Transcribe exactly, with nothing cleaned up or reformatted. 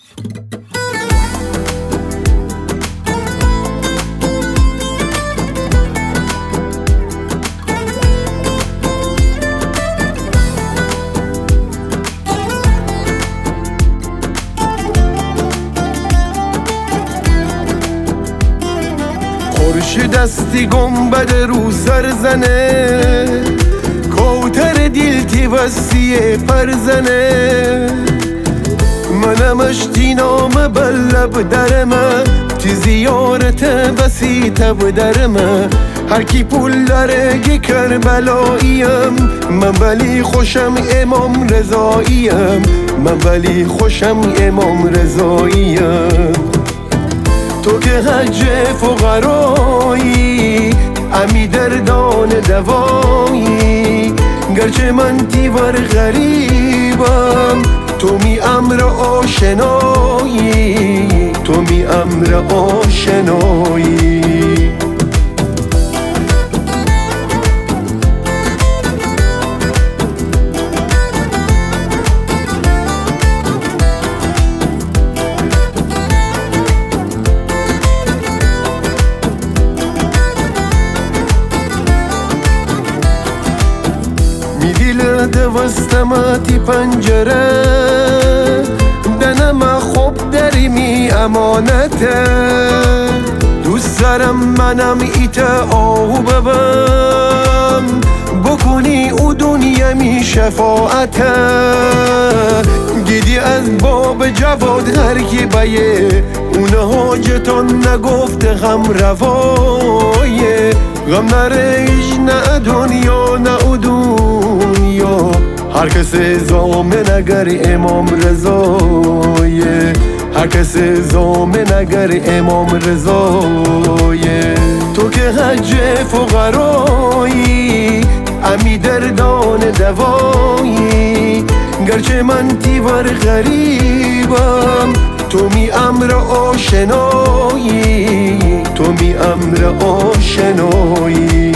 خورشید دستی گنبد رو سر زنه، کوتر دیلتی وسیه پر زنه. منمش دینام بلب درمه، تی زیارت وسی تب درمه. هر کی پول داره گی کربلاییم، من ولی خوشم امام رضاییم. من ولی خوشم امام رضاییم. تو که حج فقرایی، امی دردان دوایی. گرچه من تیور غریبم، تو می امر آشنایی. تو می امر آشنایی. میدیل دوستماتی پنجره، دنم خوب داری می امانته. دوست دارم منم ایت آهو ببم، بکنی او دنیا می شفاعته. گیدی از باب جواد هر کی بیه، اون حاجتان نگفته غم روایه. غم نریش نه دنیا نه او دنیا، هر کس زامن اگر امام رضایه. هر کس زامن اگر امام رضایه. تو که حج فقرایی، امی دردان دوایی. گرچه من تیور غریبم، تو می امر آشنایی. تو می امر آشنایی.